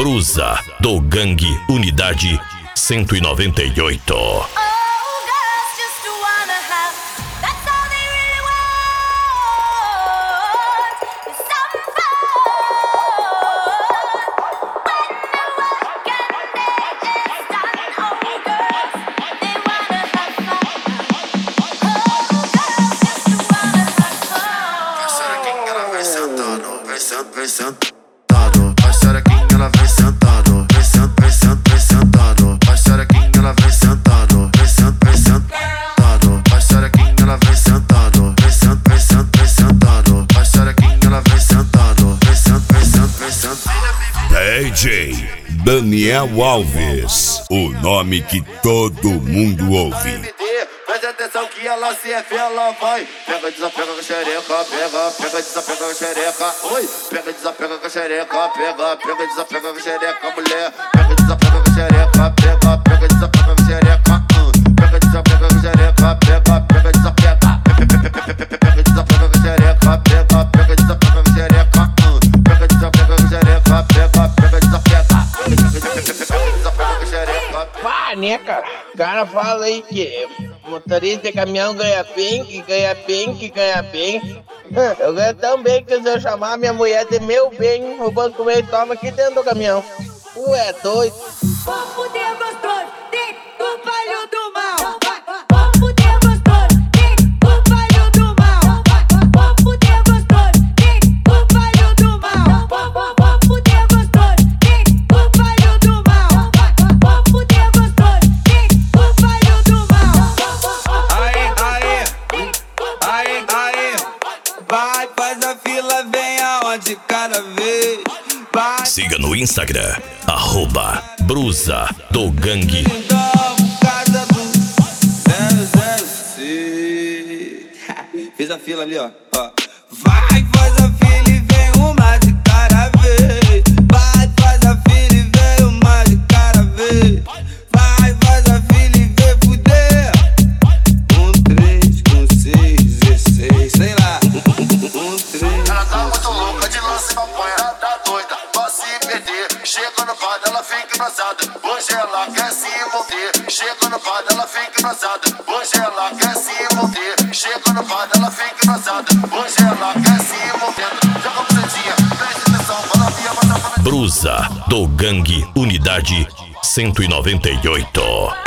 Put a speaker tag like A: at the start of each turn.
A: Brusa, do Gangue Unidade 198.
B: Vem sentado, vai xerequinha, ela vem sentado, vem sentado, vai xerequinha, ela vem sentado, vem sentado, vai xerequinha, ela vem sentado, vem sentado, vai xerequinha, ela vem sentado, vem sentado.
C: DJ Daniel Alves, o nome que todo mundo ouve.
B: Preste atenção que ela se ela vai. Pega, desapega com a xereca, pega, desapega com a xereca. Oi, pega, desapega com a xereca, pega, desapega com a xereca, mulher. Pega, desapega com a xereca, pega, desapega com a xereca. Pega, desapega com a xereca, pega, desapega. Pega, desapega com a xereca, pega, desapega com a xereca. Pega, desapega com a xereca, pega, desapega.
D: Pá, né, cara? O cara fala aí que motorista de caminhão ganha bem. Eu ganho tão bem que se eu chamar minha mulher de meu bem, o banco meio toma aqui dentro do caminhão. É doido.
E: Vamos fuder gostoso, tem o palho do mal. Vamos fuder gostoso, tem o palho do mal. Vamos fuder gostoso, tem o palho do mal. Vamos fuder gostoso, tem o palho do mal. Vamos fuder gostoso, tem o palho do mal.
F: Aí, vai, faz a fila, vem aonde cada vez. Vai.
A: Siga no Instagram, @Brusa, do Gangue.
F: Casa do 006. Fiz a fila ali, ó. Vai, faz a fila e vem uma de cada vez. Vai, faz a fila e vem uma de cada vez. Vai, faz a fila e vem fuder. 3 com 6, 16, sei lá. 3.
B: Ela tá muito louca de lance e maconha, ela tá doida pra se perder. Chega no bar dela, fica embrasada, hoje ela quer se envolver. Chega no bar dela, fica embrasada, hoje ela quer se envolver. Chega no bar dela, fica embrasada, hoje ela quer se envolver. Joga a bucetinha, presta atenção, fala minha mata.
A: Brusa, do Gangue Unidade 198.